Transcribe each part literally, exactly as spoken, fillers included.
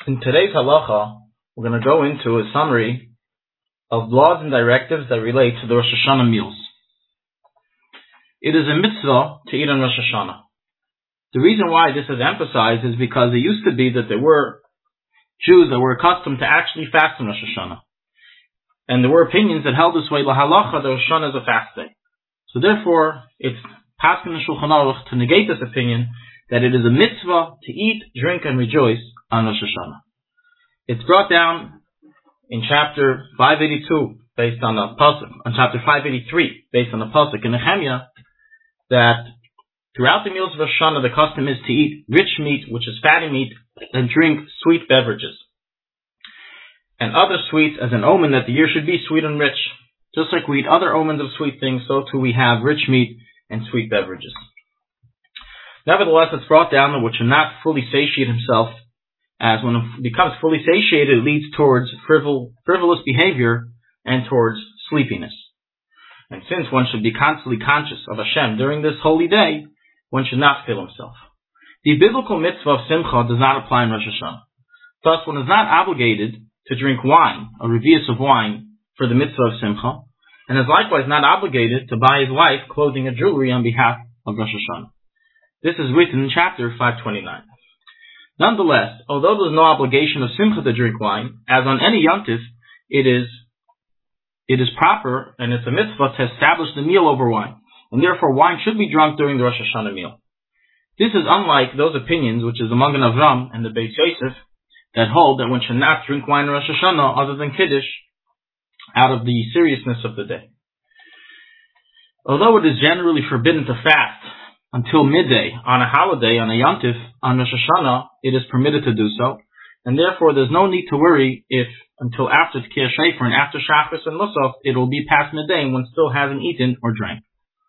In today's halacha, we're going to go into a summary of laws and directives that relate to the Rosh Hashanah meals. It is a mitzvah to eat on Rosh Hashanah. The reason why this is emphasized is because it used to be that there were Jews that were accustomed to actually fast on Rosh Hashanah. And there were opinions that held this way, la halacha, that Rosh Hashanah is a fast day. So therefore, it's paskin in Shulchan Aruch to negate this opinion that it is a mitzvah to eat, drink, and rejoice on Rosh Hashanah. It's brought down in chapter five eighty-two, based on the pasuk, on chapter five eighty-three, based on the pasuk in Nehemiah, that throughout the meals of Rosh Hashanah, the custom is to eat rich meat, which is fatty meat, and drink sweet beverages. And other sweets as an omen that the year should be sweet and rich. Just like we eat other omens of sweet things, so too we have rich meat and sweet beverages. Nevertheless, it's brought down that one should not fully satiate himself, as when it becomes fully satiated, it leads towards frivol, frivolous behavior and towards sleepiness. And since one should be constantly conscious of Hashem during this holy day, one should not fill himself. The biblical mitzvah of simcha does not apply in Rosh Hashanah. Thus, one is not obligated to drink wine, a revius of wine, for the mitzvah of simcha, and is likewise not obligated to buy his wife clothing or jewelry on behalf of Rosh Hashanah. This is written in chapter five twenty-nine. Nonetheless, although there is no obligation of simcha to drink wine, as on any yontif, it is it is proper and it's a mitzvah to establish the meal over wine, and therefore wine should be drunk during the Rosh Hashanah meal. This is unlike those opinions which is the Magen Avram and the Beis Yosef that hold that one should not drink wine in Rosh Hashanah other than Kiddush out of the seriousness of the day. Although it is generally forbidden to fast until midday on a holiday, on a yontif, on Rosh Hashanah, it is permitted to do so, and therefore there's no need to worry if until after Tkiyah Shofar and after Shachris and Musaf it will be past midday and one still hasn't eaten or drank.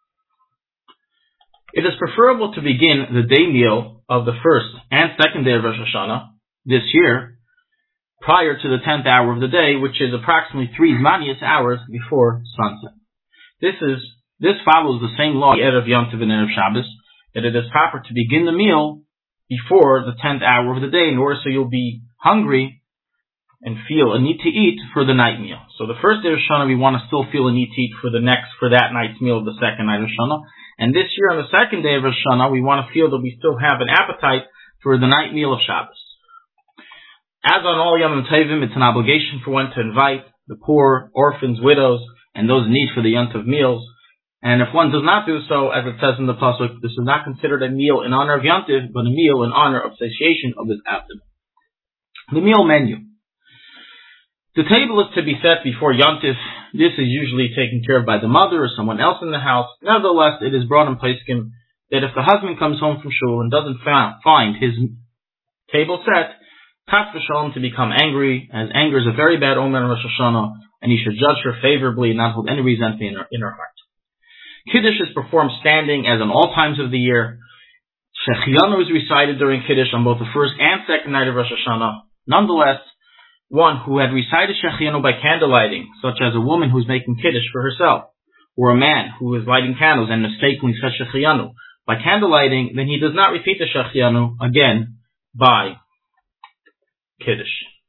It is preferable to begin the day meal of the first and second day of Rosh Hashanah this year prior to the tenth hour of the day, which is approximately three Zmanius hours before sunset. This is This follows the same law, Erev Yom Tov and Erev Shabbos, that it is proper to begin the meal before the tenth hour of the day in order so you'll be hungry and feel a need to eat for the night meal. So the first day of Shana, we want to still feel a need to eat for the next, for that night's meal of the second night of Shana. And this year on the second day of Shana, we want to feel that we still have an appetite for the night meal of Shabbos. As on all Yom Tovim, it's an obligation for one to invite the poor, orphans, widows, and those in need for the Yom Tov meals. And if one does not do so, as it says in the pasuk, this is not considered a meal in honor of Yom Tov, but a meal in honor of satiation of his abdomen. The meal menu. The table is to be set before Yom Tov. This is usually taken care of by the mother or someone else in the house. Nevertheless, it is brought in Pesachim that if the husband comes home from shul and doesn't find his table set, Chas v'shalom to become angry, as anger is a very bad omen in Rosh Hashanah, and he should judge her favorably and not hold any resentment in her, in her heart. Kiddush is performed standing as on all times of the year. Shechianu is recited during Kiddush on both the first and second night of Rosh Hashanah. Nonetheless, one who had recited Shechianu by candlelighting, such as a woman who is making Kiddush for herself, or a man who is lighting candles and mistakenly says Shechianu by candlelighting, then he does not repeat the Shechianu again by Kiddush.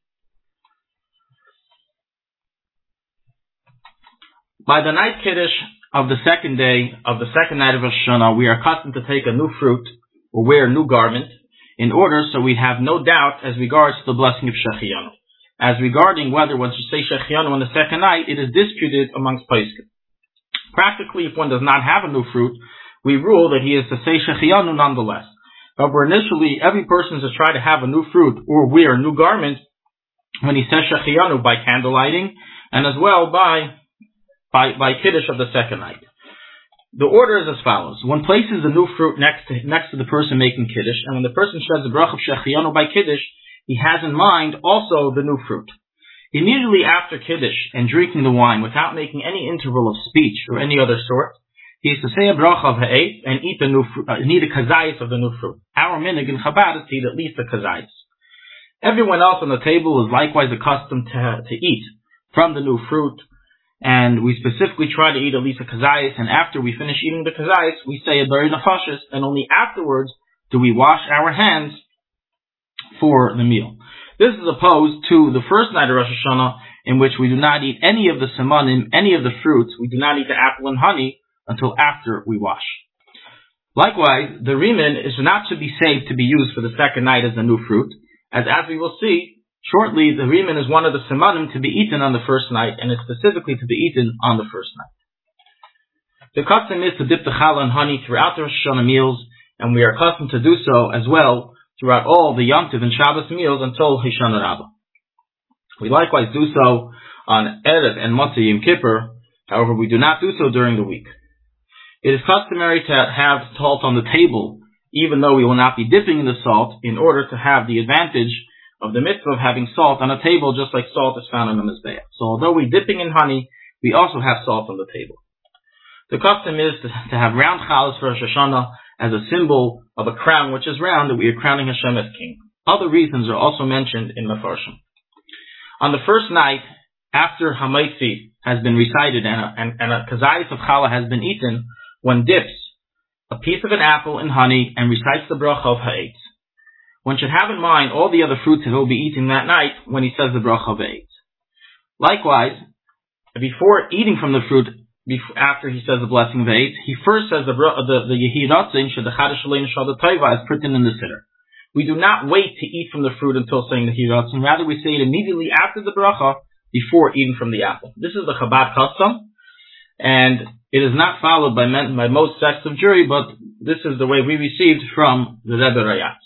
By the night Kiddush of the second day of the second night of Rosh Hashanah, we are accustomed to take a new fruit or wear a new garment in order so we have no doubt as regards to the blessing of Shechianu. As regarding whether one should say Shechianu on the second night, it is disputed amongst Pesachim. Practically, if one does not have a new fruit, we rule that he is to say Shechianu nonetheless. However, initially, every person is to try to have a new fruit or wear a new garment when he says Shechianu by candlelighting and as well by By, by Kiddush of the second night. The order is as follows. One places the new fruit next to, next to the person making Kiddush, and when the person sheds the bracha of Shechianu by Kiddush, he has in mind also the new fruit. Immediately after Kiddush and drinking the wine without making any interval of speech or any other sort, he is to say a bracha of ha'et and eat the new fruit, uh, eat a kazayis of the new fruit. Our minhag in Chabad is to eat at least a kazayis. Everyone else on the table is likewise accustomed to, to eat from the new fruit, and we specifically try to eat at least a kazayis, and after we finish eating the kazayis, we say a bari nefashis, and only afterwards do we wash our hands for the meal. This is opposed to the first night of Rosh Hashanah, in which we do not eat any of the simanim, any of the fruits. We do not eat the apple and honey until after we wash. Likewise, the rimin is not to be saved to be used for the second night as a new fruit, as as we will see shortly, the rimin is one of the simanim to be eaten on the first night, and is specifically to be eaten on the first night. The custom is to dip the challah and honey throughout the Rosh Hashanah meals, and we are accustomed to do so as well throughout all the Yom Tov and Shabbos meals until Hoshana Rabbah. We likewise do so on Erev and Motzei Yom Kippur. However, we do not do so during the week. It is customary to have salt on the table, even though we will not be dipping in the salt, in order to have the advantage of the mitzvah of having salt on a table, just like salt is found on the Mizbeach. So although we're dipping in honey, we also have salt on the table. The custom is to, to have round challahs for Rosh Hashanah as a symbol of a crown which is round, that we are crowning Hashem as king. Other reasons are also mentioned in the Farshim. On the first night, after Hamaitzi has been recited and a, and, and a kazayis of challah has been eaten, one dips a piece of an apple in honey and recites the bracha of ha'etz. One should have in mind all the other fruits that he'll be eating that night when he says the bracha of ha'etz. Likewise, before eating from the fruit, before, after he says the blessing of ha'etz, he first says the the the yehi ratzon shadachadash aleinu shada tova as written in the siddur. We do not wait to eat from the fruit until saying the yehi ratzon. Rather, we say it immediately after the bracha, before eating from the apple. This is the Chabad custom, and it is not followed by, men, by most sects of Jewry, but this is the way we received from the Rebbe Rayatz.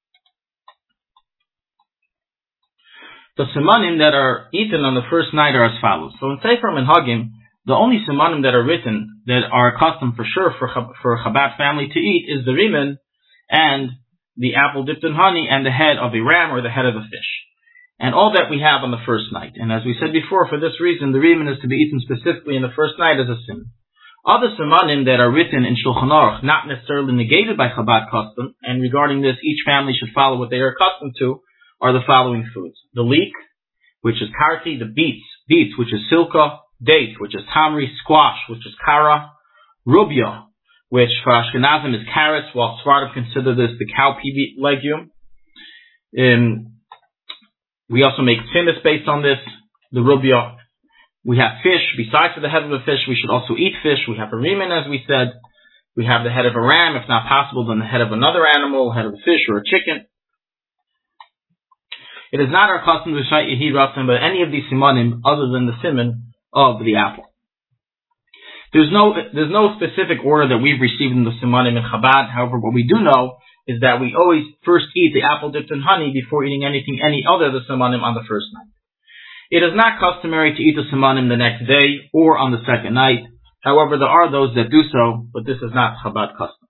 The simanim that are eaten on the first night are as follows. So in Sefer Minhagim, the only simanim that are written that are custom for sure for for a Chabad family to eat is the rimin and the apple dipped in honey and the head of a ram or the head of a fish. And all that we have on the first night. And as we said before, for this reason, the rimin is to be eaten specifically in the first night as a sin. Other simanim that are written in Shulchan Aruch, not necessarily negated by Chabad custom, and regarding this, each family should follow what they are accustomed to, are the following foods. The leek, which is karti, the beets, beets, which is silka, date, which is tamri, squash, which is kara, rubia, which for Ashkenazim is carrots, while Sfardim consider this the cowpea legume. Um, we also make tzimis based on this, the rubia. We have fish. Besides for the head of a fish, we should also eat fish. We have a rimin, as we said. We have the head of a ram, if not possible, then the head of another animal, head of a fish or a chicken. It is not our custom to recite yehi ratzon by any of these simanim other than the siman of the apple. There's no there's no specific order that we've received in the simanim in Chabad. However, what we do know is that we always first eat the apple dipped in honey before eating anything any other than the simanim on the first night. It is not customary to eat the simanim the next day or on the second night. However, there are those that do so, but this is not Chabad custom.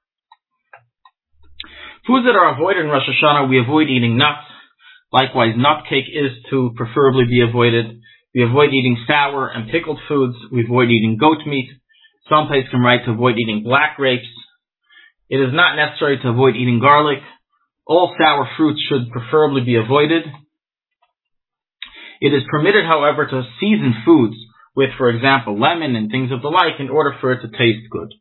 Foods that are avoided in Rosh Hashanah, we avoid eating nuts. Likewise, nut cake is to preferably be avoided. We avoid eating sour and pickled foods. We avoid eating goat meat. Some Pesachim write to avoid eating black grapes. It is not necessary to avoid eating garlic. All sour fruits should preferably be avoided. It is permitted, however, to season foods with, for example, lemon and things of the like in order for it to taste good.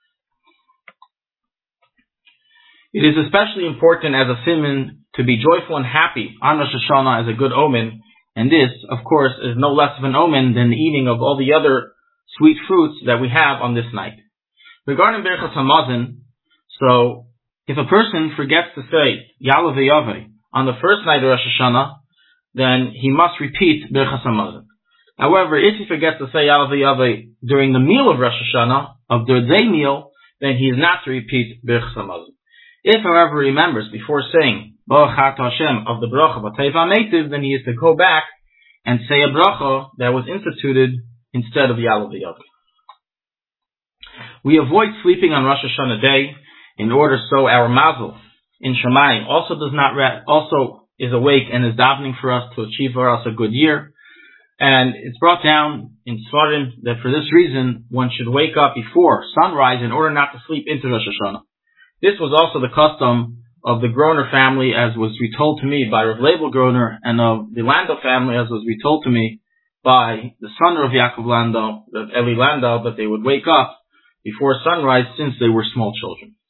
It is especially important as a siman to be joyful and happy on Rosh Hashanah as a good omen, and this, of course, is no less of an omen than the eating of all the other sweet fruits that we have on this night. Regarding Birchas Hamazon, so if a person forgets to say Ya'aleh V'Yaveh on the first night of Rosh Hashanah, then he must repeat Birchas Hamazon. However, if he forgets to say Ya'aleh V'Yaveh during the meal of Rosh Hashanah, of the day meal, then he is not to repeat Birchas Hamazon. If, however, he remembers before saying Baruch Atah Hashem of the bracha B'Teiva Meitiv, then he is to go back and say a bracha that was instituted instead of Ya'aleh V'Yaveh. We avoid sleeping on Rosh Hashanah day in order so our mazel in Shemayim also does not re- also is awake and is davening for us to achieve for us a good year. And it's brought down in Sfarim that for this reason one should wake up before sunrise in order not to sleep into Rosh Hashanah. This was also the custom of the Groner family, as was retold to me by Rav Leibel Groner, and of the Landau family, as was retold to me by the son of Yaakov Landau, Eli Landau, that they would wake up before sunrise since they were small children.